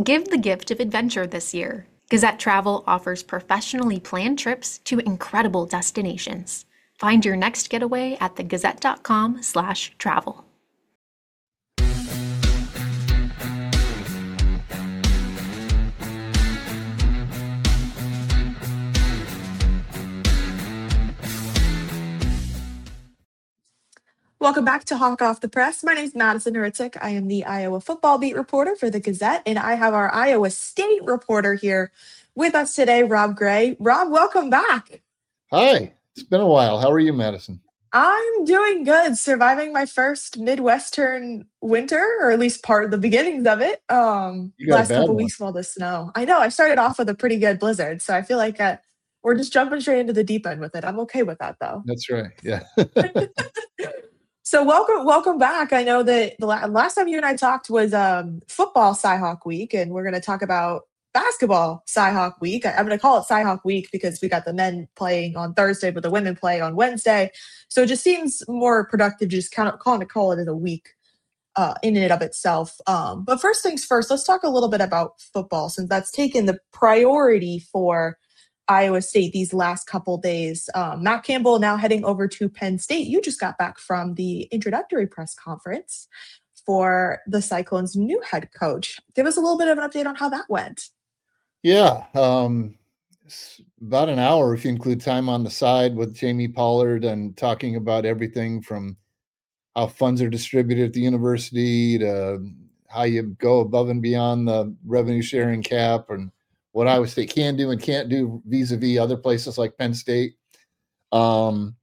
Give the gift of adventure this year. Gazette Travel offers professionally planned trips to incredible destinations. Find your next getaway at thegazette.com/travel. Welcome back to Hawk Off the Press. My name is Madison Hurtzik. I am the Iowa football beat reporter for the Gazette, and I have our Iowa State reporter here with us today, Rob Gray. Rob, welcome back. Hi, it's been a while. How are you, Madison? I'm doing good, surviving my first Midwestern winter, or at least part of the beginnings of it. Last couple weeks of all the snow. I know I started off with a pretty good blizzard, so I feel like we're just jumping straight into the deep end with it. I'm okay with that, though. That's right. Yeah. So welcome back. I know that the last time you and I talked was football Cyhawk Week, and we're going to talk about basketball Cyhawk Week. I'm going to call it Cyhawk Week because we got the men playing on Thursday, but the women play on Wednesday. So it just seems more productive just kind of call it as a week in and of itself. But first things first, let's talk a little bit about football, since that's taken the priority for Iowa State these last couple days. Matt Campbell now heading over to Penn State. You just got back from the introductory press conference for the Cyclones' new head coach. Give us a little bit of an update on how that went. Yeah, about an hour if you include time on the side with Jamie Pollard and talking about everything from how funds are distributed at the university to how you go above and beyond the revenue sharing cap and what Iowa State can do and can't do vis-a-vis other places like Penn State. The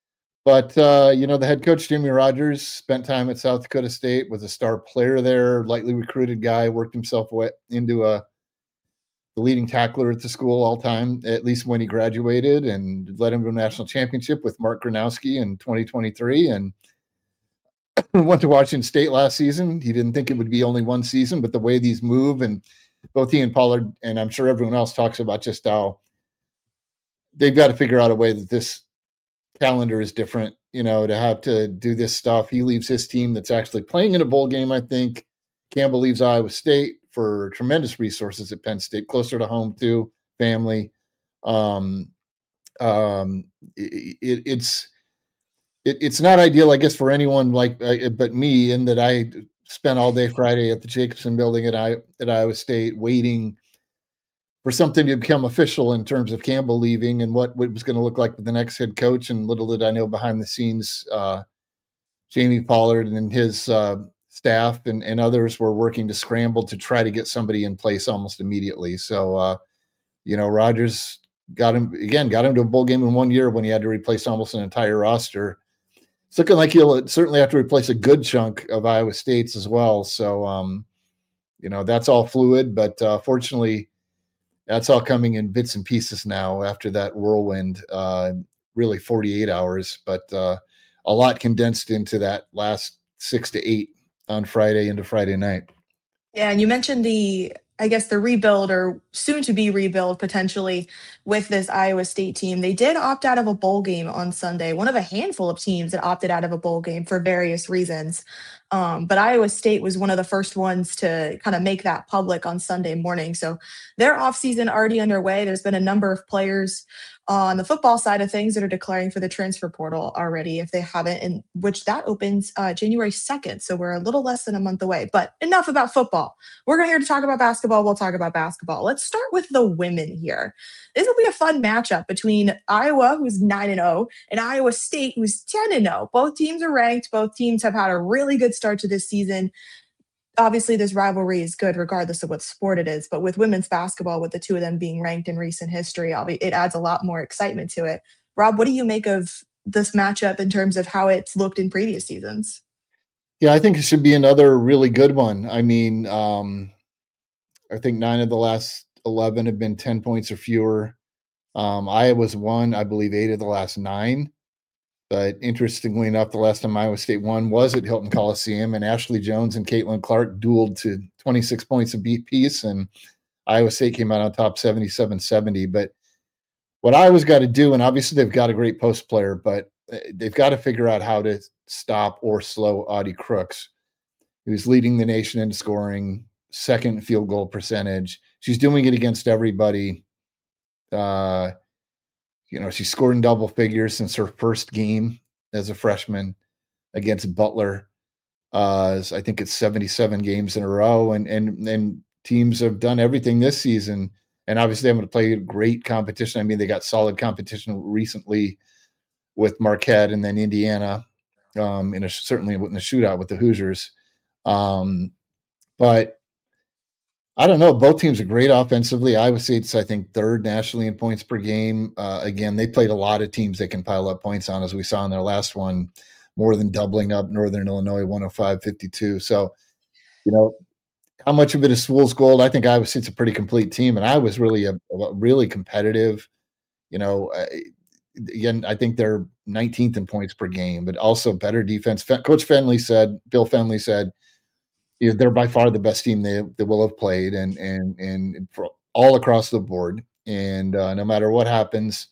head coach, Jimmy Rogers, spent time at South Dakota State, was a star player there, lightly recruited guy, worked himself into the leading tackler at the school all time, at least when he graduated, and led him to a national championship with Mark Gronowski in 2023. And went to Washington State last season. He didn't think it would be only one season, but the way these move, and both he and Pollard, and I'm sure everyone else talks about just how they've got to figure out a way that this calendar is different, to have to do this stuff. He leaves his team that's actually playing in a bowl game, I think. Campbell leaves Iowa State for tremendous resources at Penn State, closer to home too, family. It's not ideal, I guess, for anyone but me, in that I spent all day Friday at the Jacobson Building at Iowa State waiting for something to become official in terms of Campbell leaving and what it was going to look like with the next head coach. And little did I know, behind the scenes, Jamie Pollard and his staff and others were working to scramble to try to get somebody in place almost immediately. So, Rogers got him to a bowl game in 1 year when he had to replace almost an entire roster. It's looking like he'll certainly have to replace a good chunk of Iowa State's as well. So, that's all fluid, but fortunately, that's all coming in bits and pieces now after that whirlwind, really 48 hours, but a lot condensed into that last 6 to 8 on Friday into Friday night. Yeah, and you mentioned the rebuild, or soon to be rebuild potentially, with this Iowa State team. They did opt out of a bowl game on Sunday, one of a handful of teams that opted out of a bowl game for various reasons. But Iowa State was one of the first ones to kind of make that public on Sunday morning. So their offseason already underway. There's been a number of players on the football side of things that are declaring for the transfer portal already, if they haven't, and which that opens January 2nd. So we're a little less than a month away. But enough about football. We're here to talk about basketball. We'll talk about basketball. Let's start with the women here. This will be a fun matchup between Iowa, who's 9-0, and Iowa State, who's 10-0. Both teams are ranked. Both teams have had a really good start to this season. Obviously, this rivalry is good regardless of what sport it is. But with women's basketball, with the two of them being ranked in recent history, it adds a lot more excitement to it. Rob, what do you make of this matchup in terms of how it's looked in previous seasons? Yeah, I think it should be another really good one. I mean, I think 9 of the last 11 have been 10 points or fewer. Iowa's won, I believe, 8 of the last 9. But interestingly enough, the last time Iowa State won was at Hilton Coliseum, and Ashley Jones and Caitlin Clark dueled to 26 points apiece, and Iowa State came out on top 77-70. But what Iowa's got to do, and obviously they've got a great post player, but they've got to figure out how to stop or slow Audie Crooks, who's leading the nation in scoring, second field goal percentage. She's doing it against everybody. She scored in double figures since her first game as a freshman against Butler. I think it's 77 games in a row, and teams have done everything this season. And obviously, I'm going to play great competition. I mean, they got solid competition recently with Marquette and then Indiana, certainly in the shootout with the Hoosiers. But I don't know. Both teams are great offensively. Iowa State's, I think, third nationally in points per game. Again, they played a lot of teams they can pile up points on, as we saw in their last one, more than doubling up Northern Illinois 105-52. So, how much of it is fool's gold? I think Iowa State's a pretty complete team, and Iowa's really a really competitive. Again, I think they're 19th in points per game, but also better defense. Bill Fenley said, they're by far the best team they will have played, and for all across the board. And no matter what happens,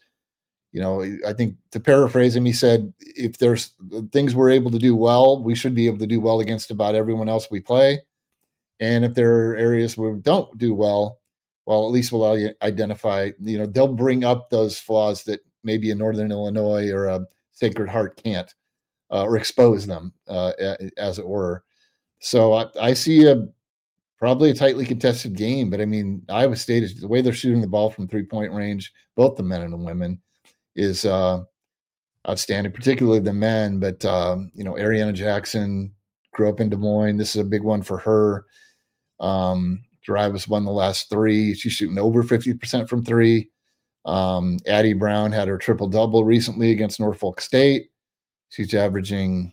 I think, to paraphrase him, he said, if there's things we're able to do well, we should be able to do well against about everyone else we play. And if there are areas where we don't do well, at least we'll identify, they'll bring up those flaws that maybe a Northern Illinois or a Sacred Heart can't, or expose them, as it were. So I see probably a tightly contested game, but I mean, Iowa State is the way they're shooting the ball from 3-point range, both the men and the women, is outstanding, particularly the men. But Ariana Jackson grew up in Des Moines. This is a big one for her. Iowa's won the last three. She's shooting over 50% from three. Addie Brown had her triple double recently against Norfolk State. She's averaging,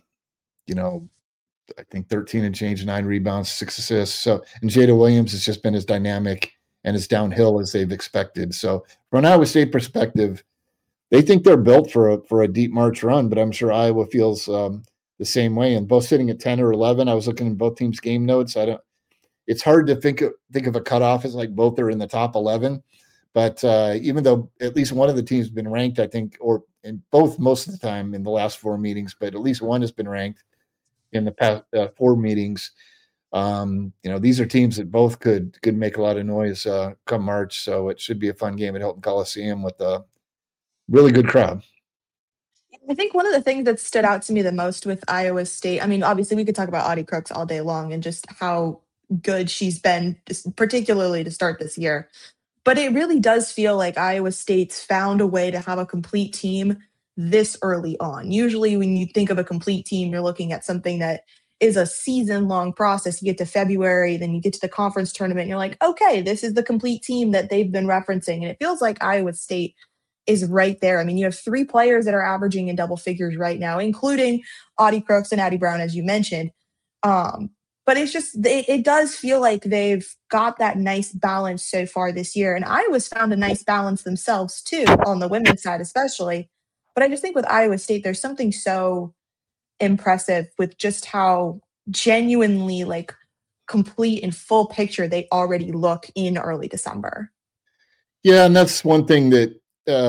I think 13 and change, 9 rebounds, 6 assists. So, and Jada Williams has just been as dynamic and as downhill as they've expected. So, from an Iowa State perspective, they think they're built for a deep March run, but I'm sure Iowa feels the same way. And both sitting at 10 or 11. I was looking at both teams' game notes. It's hard to think of a cutoff as like both are in the top 11. But even though at least one of the teams has been ranked, I think, or in both most of the time in the last 4 meetings, but at least one has been ranked in the past 4 meetings. These are teams that both could make a lot of noise come March. So it should be a fun game at Hilton Coliseum with a really good crowd. I think one of the things that stood out to me the most with Iowa State, I mean, obviously we could talk about Audie Crooks all day long and just how good she's been, particularly to start this year. But it really does feel like Iowa State's found a way to have a complete team this early on. Usually when you think of a complete team, you're looking at something that is a season-long process. You get to February, then you get to the conference tournament, and you're like, okay, this is the complete team that they've been referencing. And it feels like Iowa State is right there. I mean, you have 3 players that are averaging in double figures right now, including Audie Crooks and Addie Brown, as you mentioned. But it's just, it does feel like they've got that nice balance so far this year. And Iowa's found a nice balance themselves too, on the women's side especially. But I just think with Iowa State, there's something so impressive with just how genuinely complete and full picture they already look in early December. Yeah, and that's one thing that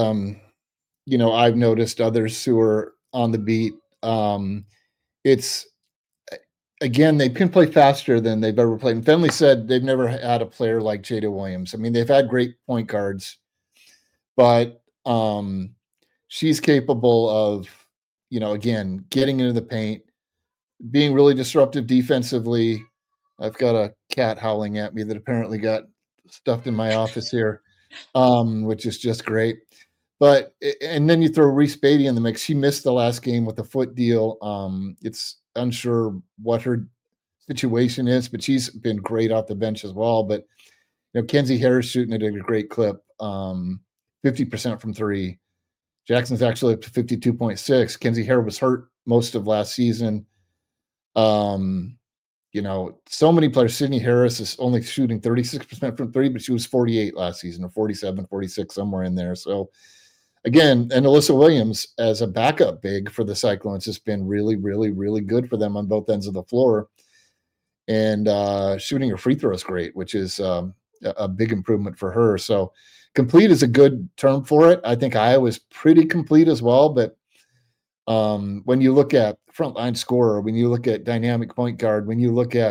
I've noticed others who are on the beat. It's, again, they can play faster than they've ever played. And Fenley said they've never had a player like Jada Williams. I mean, they've had great point guards, but she's capable of, again, getting into the paint, being really disruptive defensively. I've got a cat howling at me that apparently got stuffed in my office here, which is just great. But, and then you throw Reese Beatty in the mix. She missed the last game with a foot deal. It's unsure what her situation is, but she's been great off the bench as well. But, Kenzie Harris shooting at a great clip, 50% from 3. Jackson's actually up to 52.6. Kenzie Harris was hurt most of last season. So many players. Sydney Harris is only shooting 36% from 3, but she was 48 last season, or 47, 46, somewhere in there. So again, and Alyssa Williams as a backup big for the Cyclones has been really, really, really good for them on both ends of the floor. And shooting her free throws great, which is a big improvement for her. So complete is a good term for it. I think Iowa's pretty complete as well. But when you look at frontline scorer, when you look at dynamic point guard, when you look at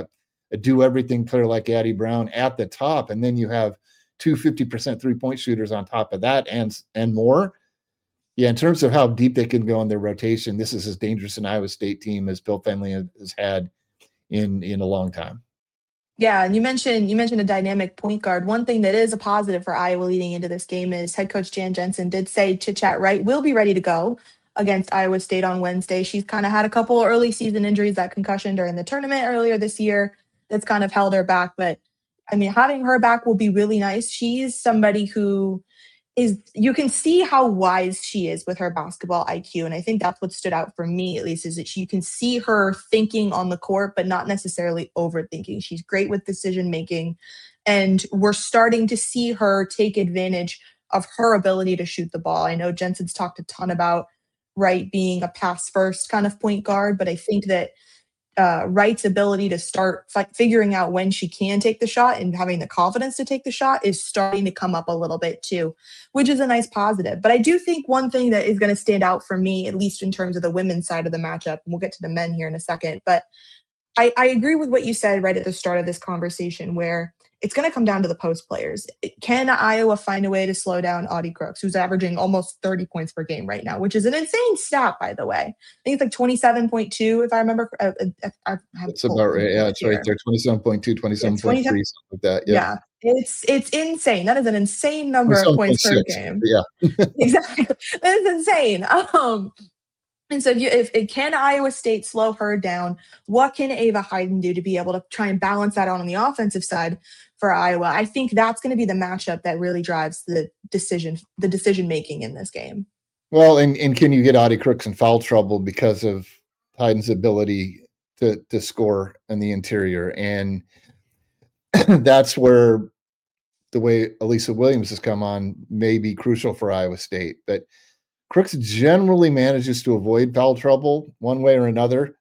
a do-everything player like Addie Brown at the top, and then you have 50% three-point shooters on top of that and more. Yeah, in terms of how deep they can go in their rotation, this is as dangerous an Iowa State team as Bill Fennelly has had in a long time. Yeah, and you mentioned a dynamic point guard. One thing that is a positive for Iowa leading into this game is head coach Jan Jensen did say Chit-Chat Wright will be ready to go against Iowa State on Wednesday. She's kind of had a couple early season injuries, that concussion during the tournament earlier this year that's kind of held her back. But I mean, having her back will be really nice. She's somebody who you can see how wise she is with her basketball IQ. And I think that's what stood out for me, at least, is that you can see her thinking on the court, but not necessarily overthinking. She's great with decision making. And we're starting to see her take advantage of her ability to shoot the ball. I know Jensen's talked a ton about Wright being a pass first kind of point guard, but I think that Wright's ability to start figuring out when she can take the shot and having the confidence to take the shot is starting to come up a little bit too, which is a nice positive. But I do think one thing that is going to stand out for me, at least in terms of the women's side of the matchup, and we'll get to the men here in a second, but I agree with what you said right at the start of this conversation, where it's going to come down to the post players. Can Iowa find a way to slow down Audie Crooks, who's averaging almost 30 points per game right now, which is an insane stat, by the way. I think it's like 27.2, if I remember. That's about right. Yeah, it's right there. 27.2, 27.3, something like that. Yeah, it's insane. That is an insane number of points per game. Yeah, exactly. That is insane. And so if can Iowa State slow her down, what can Ava Hayden do to be able to try and balance that out on the offensive side for Iowa? I think that's going to be the matchup that really drives the decision making in this game. Well, and can you get Audie Crooks in foul trouble because of Hayden's ability to score in the interior? And that's where the way Elisa Williams has come on may be crucial for Iowa State. But Crooks generally manages to avoid foul trouble one way or another.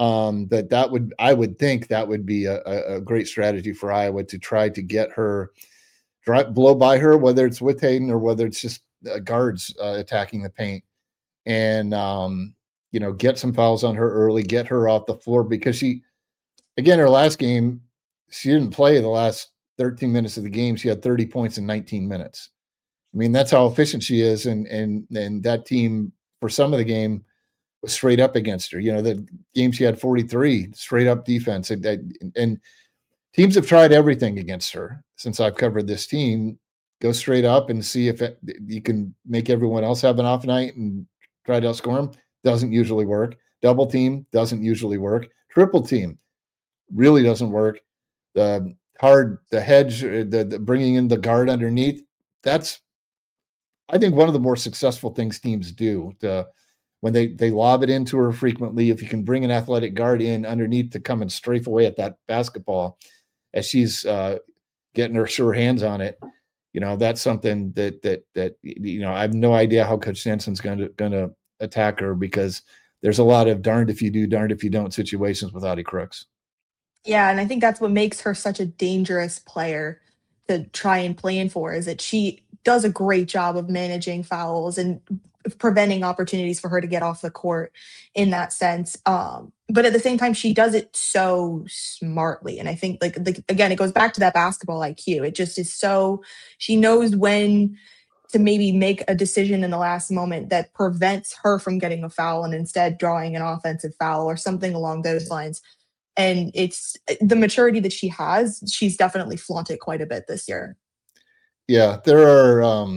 I would think that would be a great strategy for Iowa to try to get her, blow by her, whether it's with Hayden or whether it's just guards attacking the paint, and get some fouls on her early, get her off the floor, because her last game, she didn't play the last 13 minutes of the game. She had 30 points in 19 minutes. I mean, that's how efficient she is, and that team for some of the game was straight up against her. The game she had 43 straight up defense, and teams have tried everything against her since I've covered this team. Go straight up and see if you can make everyone else have an off night and try to outscore them. Doesn't usually work. Double team doesn't usually work. Triple team really doesn't work. The hedge, the bringing in the guard underneath, that's, I think, one of the more successful things teams do. When they lob it into her frequently, if you can bring an athletic guard in underneath to come and strafe away at that basketball as she's getting her sure hands on it, that's something that I have no idea how Coach Jensen's going to attack her, because there's a lot of darned if you do, darned if you don't situations with Audie Crooks. Yeah, and I think that's what makes her such a dangerous player to try and plan for, is that she does a great job of managing fouls and preventing opportunities for her to get off the court in that sense. But at the same time, she does it so smartly. And I think, like again, it goes back to that basketball IQ. It just is so, she knows when to maybe make a decision in the last moment that prevents her from getting a foul and instead drawing an offensive foul or something along those lines. And it's the maturity that she has. She's definitely flaunted quite a bit this year. Yeah, there are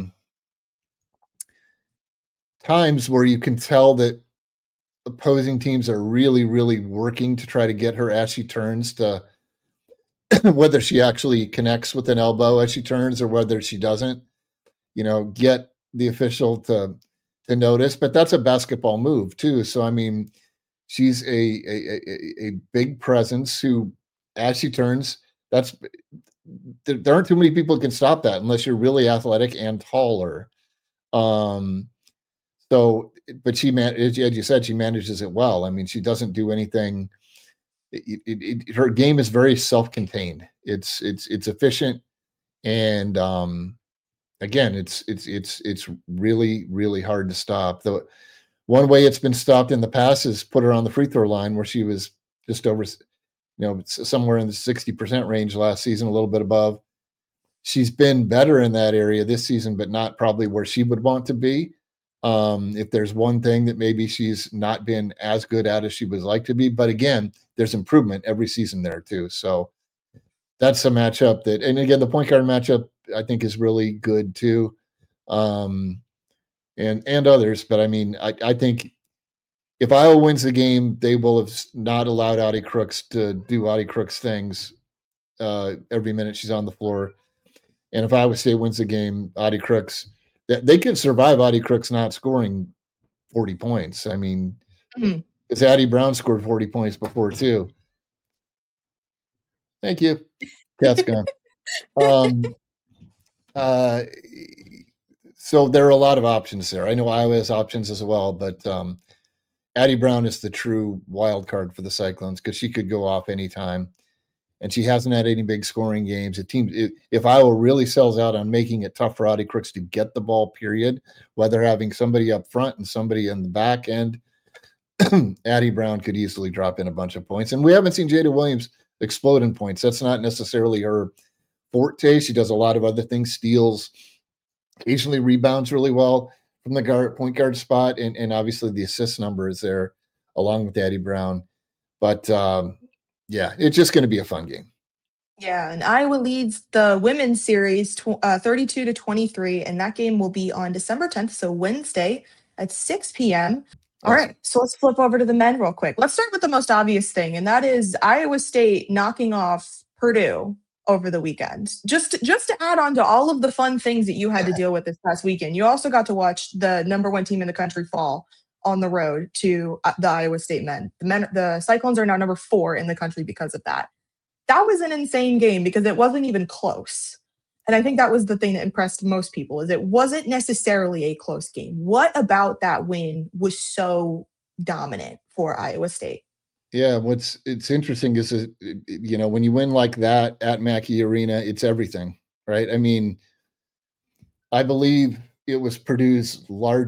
times where you can tell that opposing teams are really, really working to try to get her as she turns to whether she actually connects with an elbow as she turns or whether she doesn't, get the official to notice. But that's a basketball move too. So, I mean, she's a big presence who, as she turns, there aren't too many people who can stop that unless you're really athletic and taller. So, but as you said, she manages it well. I mean, she doesn't do anything. Her game is very self-contained. It's efficient, and again, it's really, really hard to stop. The one way it's been stopped in the past is put her on the free throw line, where she was just over, it's somewhere in the 60% range last season, a little bit above. She's been better in that area this season, but not probably where she would want to be. If there's one thing that maybe she's not been as good at as she would like to be, but again, there's improvement every season there too. So that's a matchup and again, the point guard matchup I think is really good too. And others, but I mean, I think if Iowa wins the game, they will have not allowed Audie Crooks to do Audie Crooks things every minute she's on the floor. And if Iowa State wins the game, Audie Crooks, they could survive Audie Crooks not scoring 40 points. I mean, because Addie Brown scored 40 points before too. Thank you. Cat's gone. So there are a lot of options there. I know Iowa has options as well, but Addie Brown is the true wild card for the Cyclones because she could go off anytime. And she hasn't had any big scoring games. If Iowa really sells out on making it tough for Audie Crooks to get the ball, period, whether having somebody up front and somebody in the back end, Addie Brown could easily drop in a bunch of points. And we haven't seen Jada Williams explode in points. That's not necessarily her forte. She does a lot of other things, steals, occasionally rebounds really well from the point guard spot. And obviously the assist number is there along with Addie Brown. But yeah, it's just going to be a fun game. Yeah, and Iowa leads the women's series 32-23, and that game will be on December 10th, so Wednesday at 6 p.m. All right, so let's flip over to the men real quick. Let's start with the most obvious thing, and that is Iowa State knocking off Purdue over the weekend. Just to add on to all of the fun things that you had to deal with this past weekend, you also got to watch the number one team in the country fall on the road to the Iowa State men. The Cyclones are now number 4 in the country because of that. That was an insane game because it wasn't even close. And I think that was the thing that impressed most people is it wasn't necessarily a close game. What about that win was so dominant for Iowa State? Yeah, it's interesting is when you win like that at Mackey Arena, it's everything, right? I mean, I believe it was Purdue's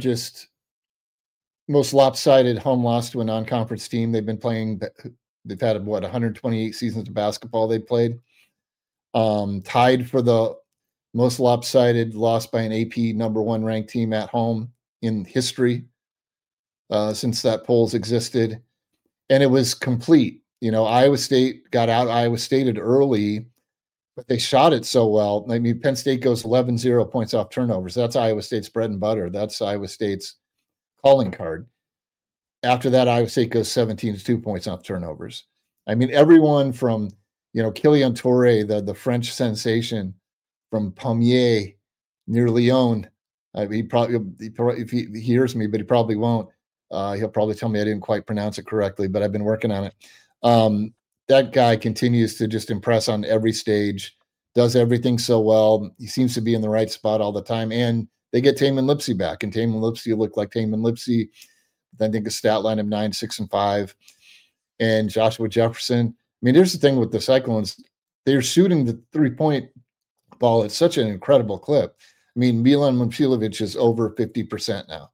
most lopsided home loss to a non-conference team. They've had 128 seasons of basketball they played. Tied for the most lopsided loss by an AP number 1 ranked team at home in history since that polls existed. And it was complete. Iowa State got out Iowa Stated early, but they shot it so well. I mean, Penn State goes 11-0 points off turnovers. That's Iowa State's bread and butter. That's Iowa State's calling card. After that, Iowa State goes 17-2 points off turnovers. I mean, everyone from, Kylian Touré, the French sensation from Pommier near Lyon. He probably, if he hears me, but he probably won't. He'll probably tell me I didn't quite pronounce it correctly, but I've been working on it. That guy continues to just impress on every stage, does everything so well. He seems to be in the right spot all the time. And they get Tamin Lipsey back, and Tamin Lipsey looked like Tamin Lipsey. I think a stat line of 9, 6, and 5. And Joshua Jefferson. I mean, here's the thing with the Cyclones. They're shooting the 3-point ball at such an incredible clip. I mean, Milan Momcilovic is over 50% now.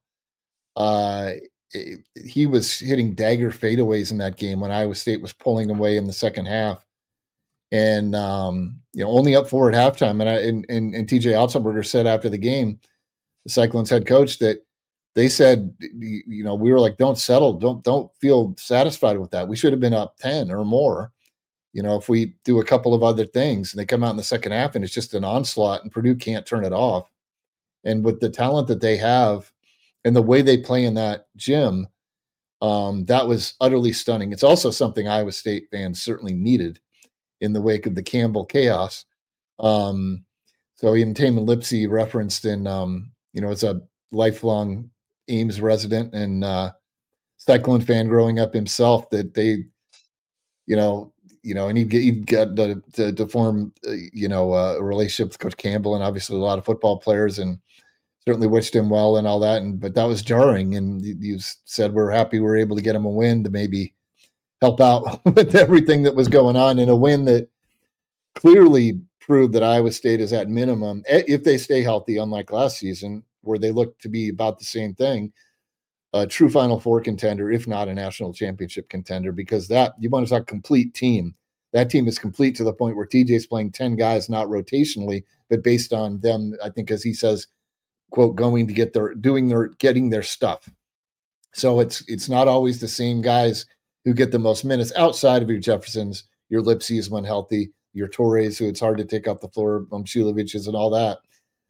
He was hitting dagger fadeaways in that game when Iowa State was pulling away in the second half. And, only up 4 at halftime. And TJ Otzelberger said after the game, the Cyclones head coach, that they said, we were like, don't settle. Don't feel satisfied with that. We should have been up 10 or more, if we do a couple of other things. And they come out in the second half and it's just an onslaught and Purdue can't turn it off. And with the talent that they have and the way they play in that gym, that was utterly stunning. It's also something Iowa State fans certainly needed in the wake of the Campbell chaos. So even Tamin Lipsey referenced in, as a lifelong Ames resident and Cyclone fan growing up himself, that they, and he'd get to form, a relationship with Coach Campbell and obviously a lot of football players, and certainly wished him well and all that. But that was jarring. And you said, we're happy we're able to get him a win to maybe help out with everything that was going on, in a win that clearly proved that Iowa State is at minimum, if they stay healthy, unlike last season, where they look to be about the same thing, a true Final Four contender, if not a national championship contender, because that, you want to talk complete team. that team is complete to the point where TJ's playing 10 guys, not rotationally, but based on them, I think, as he says, quote, going to get getting their stuff. So it's not always the same guys who get the most minutes outside of your Jeffersons, your Lipsies when healthy, your Torres, who it's hard to take off the floor, Shuloviches and all that.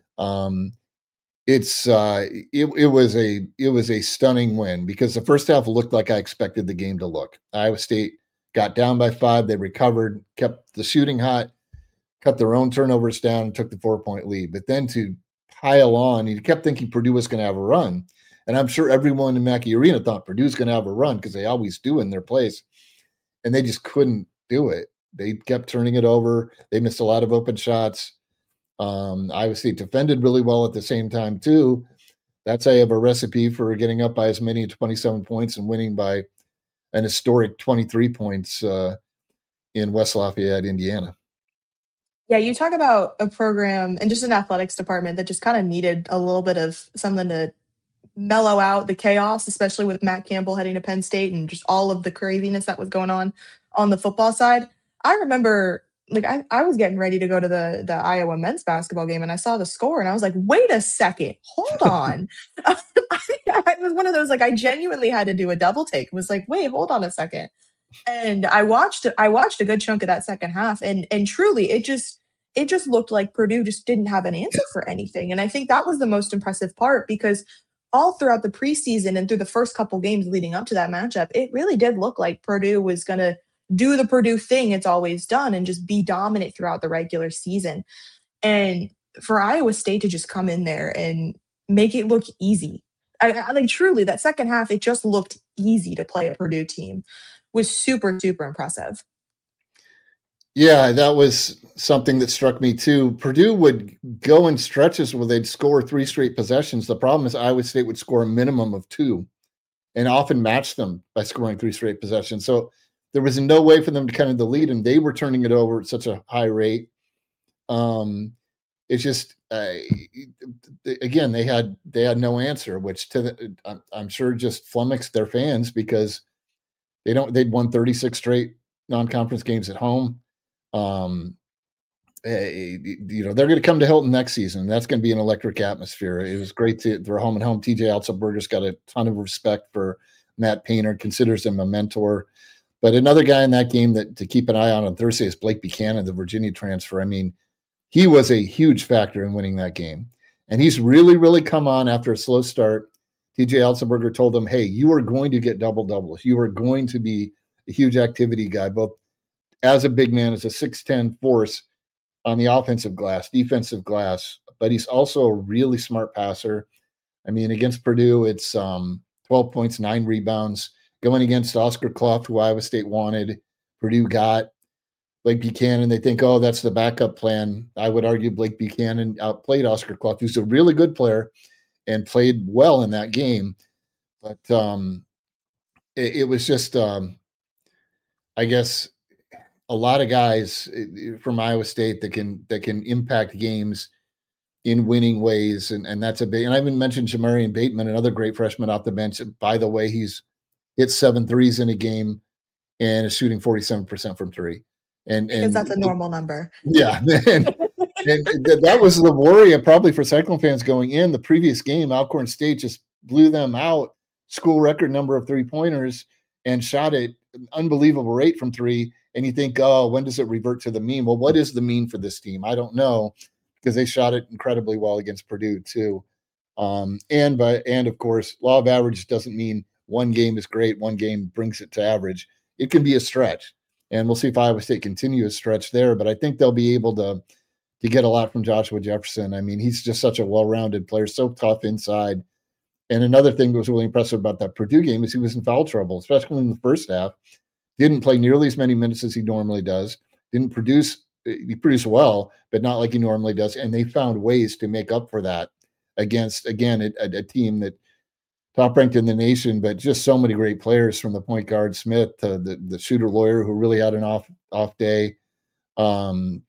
It was a stunning win because the first half looked like I expected the game to look. Iowa State got down by 5. They recovered, kept the shooting hot, cut their own turnovers down, and took the 4-point lead. But then to pile on, you kept thinking Purdue was going to have a run. And I'm sure everyone in Mackey Arena thought Purdue's going to have a run because they always do in their place. And they just couldn't do it. They kept turning it over. They missed a lot of open shots. Iowa State defended really well at the same time, too. That's how you have a recipe for getting up by as many as 27 points and winning by an historic 23 points in West Lafayette, Indiana. Yeah, you talk about a program and just an athletics department that just kind of needed a little bit of something to mellow out the chaos, especially with Matt Campbell heading to Penn State and just all of the craziness that was going on the football side. I remember, like, I was getting ready to go to the Iowa men's basketball game, and I saw the score, and I was like, wait a second, hold on. I was one of those, like, I genuinely had to do a double take. It was like, wait, hold on a second. And I watched a good chunk of that second half, and truly, it just looked like Purdue just didn't have an answer for anything. And I think that was the most impressive part, because all throughout the preseason and through the first couple games leading up to that matchup, it really did look like Purdue was going to do the Purdue thing it's always done and just be dominant throughout the regular season. And for Iowa State to just come in there and make it look easy. I like, truly, that second half, it just looked easy to play a Purdue team. Was super, super impressive. Yeah, that was something that struck me too. Purdue would go in stretches where they'd score 3 straight possessions. The problem is Iowa State would score a minimum of 2 and often match them by scoring 3 straight possessions. So there was no way for them to kind of delete, and they were turning it over at such a high rate. It's just, again, they had no answer, which I'm sure just flummoxed their fans, because they'd won 36 straight non-conference games at home. They're going to come to Hilton next season. That's going to be an electric atmosphere. It was great they're home and home. TJ Otzelberger's got a ton of respect for Matt Painter, considers him a mentor. But another guy in that game that to keep an eye on Thursday is Blake Buchanan, the Virginia transfer. I mean, he was a huge factor in winning that game. And he's really, really come on after a slow start. TJ Otzelberger told him, hey, you are going to get double-doubles. You are going to be a huge activity guy, both as a big man, as a 6'10 force on the offensive glass, defensive glass, but he's also a really smart passer. I mean, against Purdue, it's 12 points, 9 rebounds. Going against Oscar Clough, who Iowa State wanted, Purdue got. Blake Buchanan, they think, oh, that's the backup plan. I would argue Blake Buchanan outplayed Oscar Clough, who's a really good player and played well in that game. But it was just, I guess, a lot of guys from Iowa State that can impact games in winning ways, and that's a big. And I even mentioned Jamarian Bateman, another great freshman off the bench. By the way, he's hit 7 threes in a game and is shooting 47% from 3. And because that's a normal number. Yeah, and that was the worry, probably for Cyclone fans going in. The previous game, Alcorn State just blew them out, school record number of 3-pointers, and shot at an unbelievable rate from 3. And you think, oh, when does it revert to the mean? Well, what is the mean for this team? I don't know, because they shot it incredibly well against Purdue too. And of course, law of averages doesn't mean one game is great, one game brings it to average. It can be a stretch, and we'll see if Iowa State continue a stretch there. But I think they'll be able to get a lot from Joshua Jefferson. I mean, he's just such a well-rounded player, so tough inside. And another thing that was really impressive about that Purdue game is he was in foul trouble, especially in the first half. Didn't play nearly as many minutes as he normally does. Didn't produce. He produced well, but not like he normally does. And they found ways to make up for that against, again, a team that top ranked in the nation, but just so many great players, from the point guard Smith to the shooter Lawyer, who really had an off day. Kaufman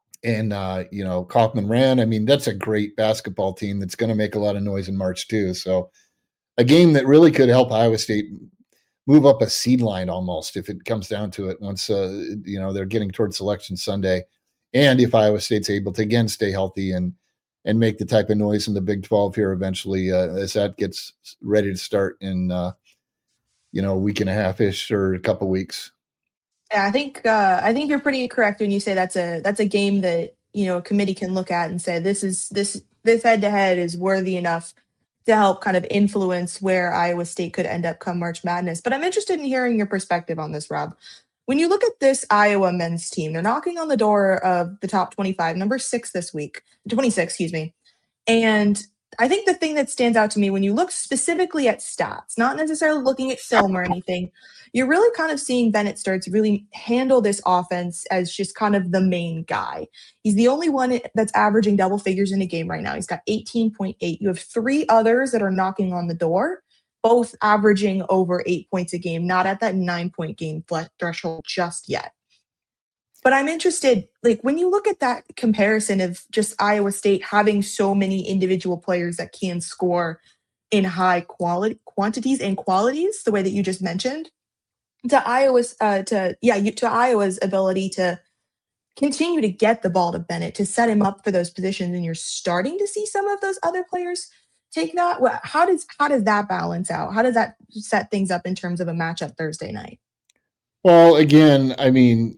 ran. I mean, that's a great basketball team that's going to make a lot of noise in March too. So a game that really could help Iowa State move up a seed line almost if it comes down to it once they're getting towards Selection Sunday. And if Iowa State's able to again stay healthy and make the type of noise in the Big 12 here eventually as that gets ready to start in a week and a half-ish or a couple weeks. Yeah, I think you're pretty correct when you say that's a game that a committee can look at and say this head-to-head is worthy enough to help kind of influence where Iowa State could end up come March Madness. But I'm interested in hearing your perspective on this, Rob. When you look at this Iowa men's team, they're knocking on the door of the top 25, number 6 this week, 26, excuse me. And I think the thing that stands out to me when you look specifically at stats, not necessarily looking at film or anything, you're really kind of seeing Bennett Sturtz really handle this offense as just kind of the main guy. He's the only one that's averaging double figures in a game right now. He's got 18.8. You have 3 others that are knocking on the door, both averaging over 8 points a game, not at that 9-point game threshold just yet. But I'm interested, like when you look at that comparison of just Iowa State having so many individual players that can score in high quantities and qualities, the way that you just mentioned, to Iowa's ability to continue to get the ball to Bennett, to set him up for those positions, and you're starting to see some of those other players take that. How does that balance out? How does that set things up in terms of a matchup Thursday night? Well, again, I mean,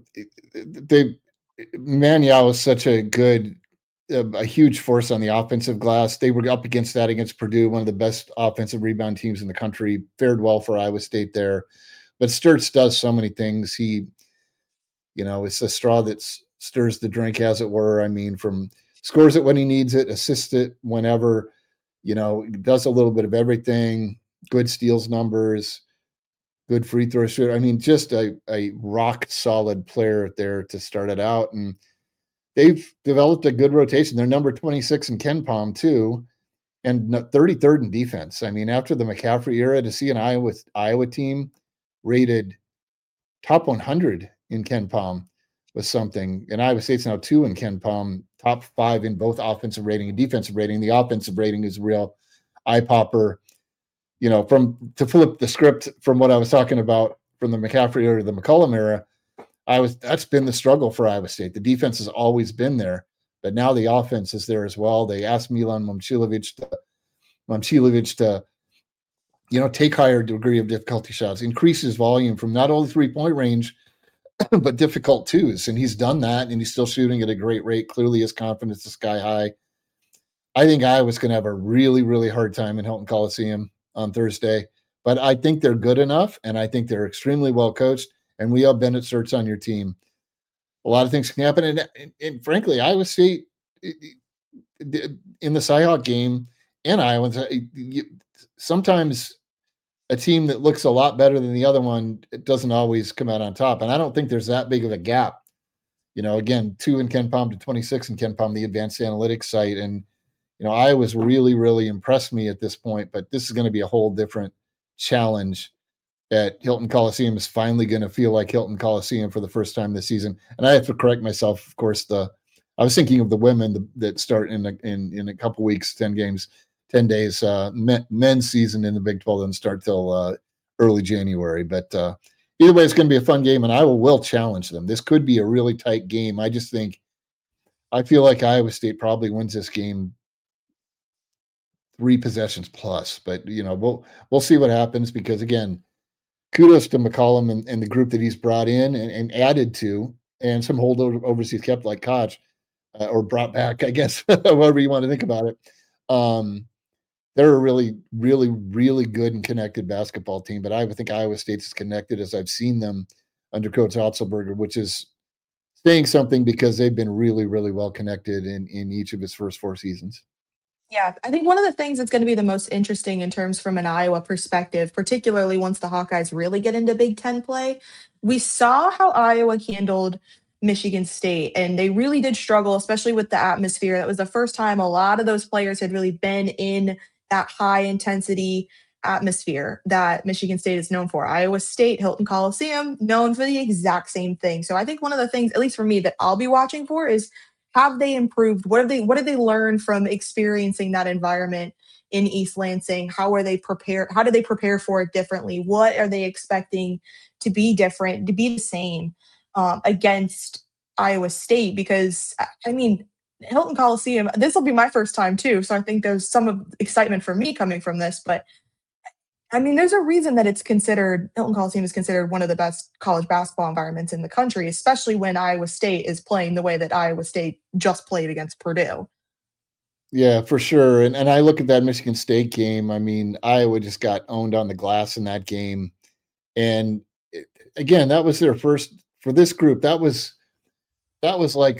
Maniau is such a huge force on the offensive glass. They were up against that against Purdue, one of the best offensive rebound teams in the country. Fared well for Iowa State there. But Sturtz does so many things. He, it's a straw that stirs the drink, as it were. I mean, from scores it when he needs it, assists it whenever, does a little bit of everything, good steals numbers, good free throw shooter. I mean, just a rock solid player there to start it out. And they've developed a good rotation. They're number 26 in KenPom too, and 33rd in defense. I mean, after the McCaffrey era, to see an Iowa team rated top 100 in KenPom was something. And Iowa State's now 2 in KenPom, top 5 in both offensive rating and defensive rating. The offensive rating is a real eye popper. To flip the script from what I was talking about from the McCaffrey era to the McCollum era, that's been the struggle for Iowa State. The defense has always been there, but now the offense is there as well. They asked Milan Momcilovic to take higher degree of difficulty shots, increase his volume from not only 3-point range, but difficult twos. And he's done that, and he's still shooting at a great rate. Clearly his confidence is sky high. I think Iowa's going to have a really, really hard time in Hilton Coliseum on Thursday, but I think they're good enough, and I think they're extremely well coached, and we have Bennett Sturtz on your team. A lot of things can happen, and frankly, Iowa State in the Cyhawk game and Iowa, sometimes a team that looks a lot better than the other one, it doesn't always come out on top, and I don't think there's that big of a gap. Again, 2 in KenPom to 26 in KenPom, the advanced analytics site, and Iowa's really, really impressed me at this point, but this is going to be a whole different challenge at Hilton Coliseum. Is finally going to feel like Hilton Coliseum for the first time this season. And I have to correct myself. Of course, I was thinking of the women that start in a couple weeks, 10 games, 10 days. Men's season in the Big 12 doesn't start till early January. But either way, it's going to be a fun game, and Iowa will challenge them. This could be a really tight game. I feel like Iowa State probably wins this game 3 possessions plus, but we'll see what happens, because again, kudos to McCollum and the group that he's brought in and added to, and some holdovers he's kept, like Koch, or brought back, I guess, however you want to think about it. They're a really, really, really good and connected basketball team, but I think Iowa State's as connected as I've seen them under Coach Otzelberger, which is saying something because they've been really, really well connected in each of his first 4 seasons. Yeah, I think one of the things that's going to be the most interesting in terms from an Iowa perspective, particularly once the Hawkeyes really get into Big Ten play, we saw how Iowa handled Michigan State, and they really did struggle, especially with the atmosphere. That was the first time a lot of those players had really been in that high intensity atmosphere that Michigan State is known for. Iowa State, Hilton Coliseum, known for the exact same thing. So I think one of the things, at least for me, that I'll be watching for is have they improved? What did they learn from experiencing that environment in East Lansing? How are they prepared? How do they prepare for it differently? What are they expecting to be different, to be the same against Iowa State? Because I mean, Hilton Coliseum, this will be my first time too. So I think there's some of excitement for me coming from this, but I mean, there's a reason that Hilton Coliseum is considered one of the best college basketball environments in the country, especially when Iowa State is playing the way that Iowa State just played against Purdue. Yeah, for sure. And I look at that Michigan State game. I mean, Iowa just got owned on the glass in that game. And again, that was their first for this group. That was like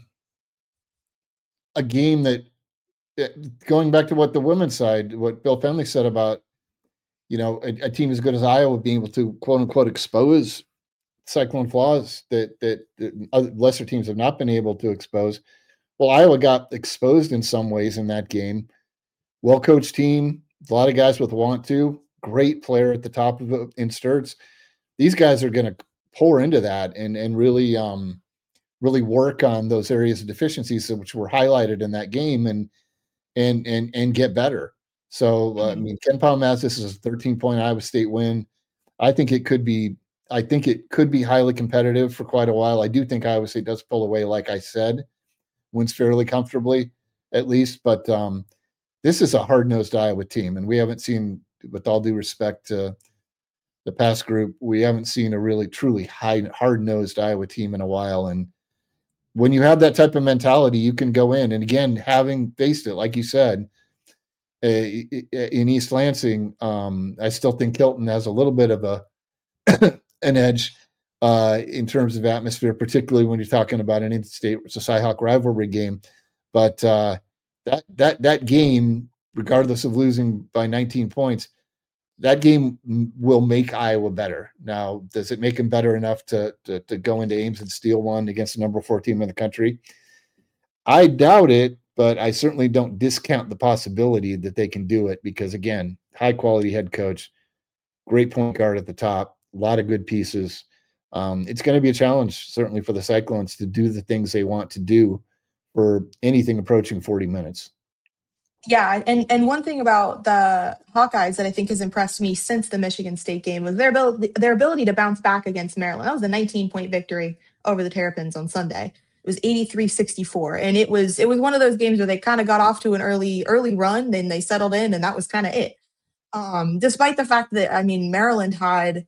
a game that going back to what the women's side, what Bill Fenley said about, a team as good as Iowa being able to quote unquote expose Cyclone flaws that other lesser teams have not been able to expose. Well, Iowa got exposed in some ways in that game. Well-coached team, a lot of guys with want to, great player at the top of it in Sturts. These guys are going to pour into that and really really work on those areas of deficiencies which were highlighted in that game and get better. So I mean, Ken Palmaz, this is a 13-point Iowa State win. I think it could be highly competitive for quite a while. I do think Iowa State does pull away, like I said, wins fairly comfortably, at least. But this is a hard-nosed Iowa team, and we haven't seen, with all due respect to the past group, we haven't seen a really truly hard-nosed Iowa team in a while. And when you have that type of mentality, you can go in. And again, having faced it, like you said, in East Lansing, I still think Hilton has a little bit of an edge in terms of atmosphere, particularly when you're talking about an in-state versus Cyhawk rivalry game. But that game, regardless of losing by 19 points, that game will make Iowa better. Now, does it make them better enough to go into Ames and steal one against the number 4 team in the country? I doubt it, but I certainly don't discount the possibility that they can do it because, again, high-quality head coach, great point guard at the top, a lot of good pieces. It's going to be a challenge, certainly, for the Cyclones to do the things they want to do for anything approaching 40 minutes. Yeah, and one thing about the Hawkeyes that I think has impressed me since the Michigan State game was their ability to bounce back against Maryland. That was a 19-point victory over the Terrapins on Sunday. It was 83-64, and it was one of those games where they kind of got off to an early run, then they settled in, and that was kind of it. Despite the fact that, I mean, Maryland had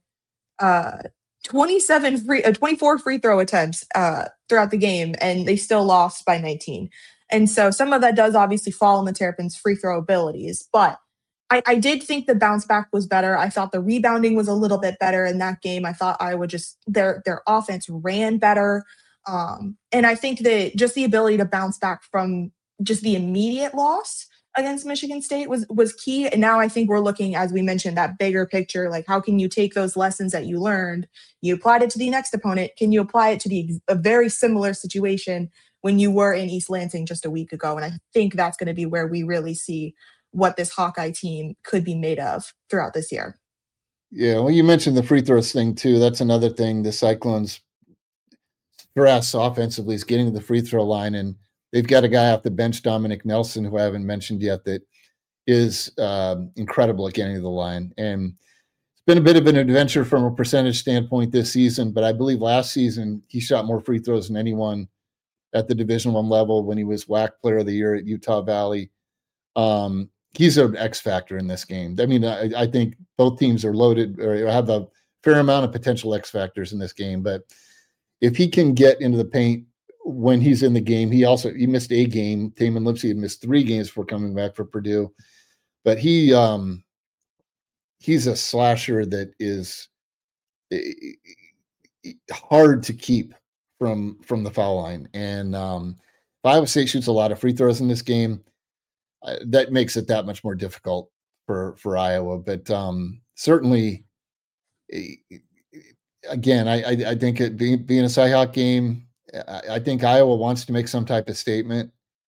24 free throw attempts throughout the game, and they still lost by 19. And so some of that does obviously fall on the Terrapins' free throw abilities. But I did think the bounce back was better. I thought the rebounding was a little bit better in that game. I thought Iowa their offense ran better. And I think that just the ability to bounce back from just the immediate loss against Michigan State was key. And now I think we're looking, as we mentioned, that bigger picture, like how can you take those lessons that you learned, you applied it to the next opponent, can you apply it to a very similar situation when you were in East Lansing just a week ago? And I think that's going to be where we really see what this Hawkeye team could be made of throughout this year. Yeah, well, you mentioned the free throws thing too. That's another thing the Cyclones stress offensively is getting to the free throw line, and they've got a guy off the bench, Dominic Nelson, who I haven't mentioned yet, that is incredible at getting to the line. And it's been a bit of an adventure from a percentage standpoint this season, but I believe last season he shot more free throws than anyone at the Division I level when he was WAC Player of the Year at Utah Valley. He's an X factor in this game. I mean, I think both teams are loaded or have a fair amount of potential X factors in this game. But if he can get into the paint when he's in the game, he missed a game. Taman Lipsey had missed 3 games before coming back for Purdue. But he's a slasher that is hard to keep from the foul line. And if Iowa State shoots a lot of free throws in this game, that makes it that much more difficult for Iowa. But certainly, again, I think it being a Cyhawk game, I think Iowa wants to make some type of statement.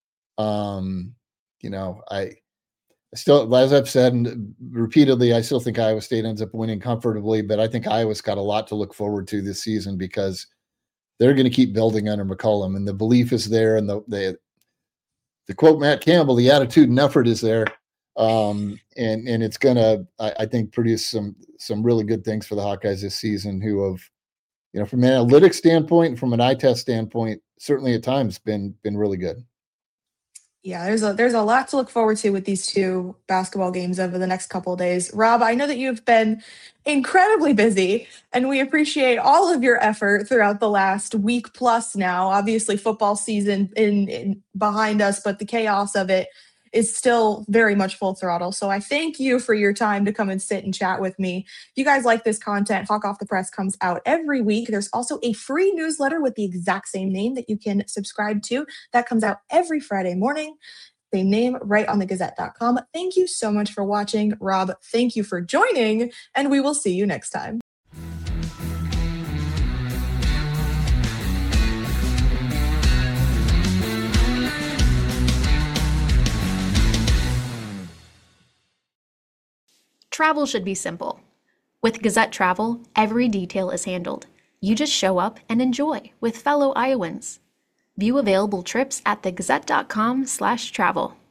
I still, as I've said repeatedly, I still think Iowa State ends up winning comfortably, but I think Iowa's got a lot to look forward to this season because they're going to keep building under McCollum, and the belief is there, and the quote Matt Campbell, the attitude and effort is there, and it's going to, I think, produce some really good things for the Hawkeyes this season, who have, from an analytics standpoint and from an eye test standpoint, certainly at times been really good. Yeah, there's a lot to look forward to with these two basketball games over the next couple of days. Rob, I know that you've been incredibly busy, and we appreciate all of your effort throughout the last week plus now. Obviously, football season in behind us, but the chaos of it is still very much full throttle. So I thank you for your time to come and sit and chat with me. If you guys like this content, Hawk Off the Press comes out every week. There's also a free newsletter with the exact same name that you can subscribe to. That comes out every Friday morning. Same name, right on thegazette.com. Thank you so much for watching. Rob, thank you for joining, and we will see you next time. Travel should be simple. With Gazette Travel, every detail is handled. You just show up and enjoy with fellow Iowans. View available trips at thegazette.com/travel.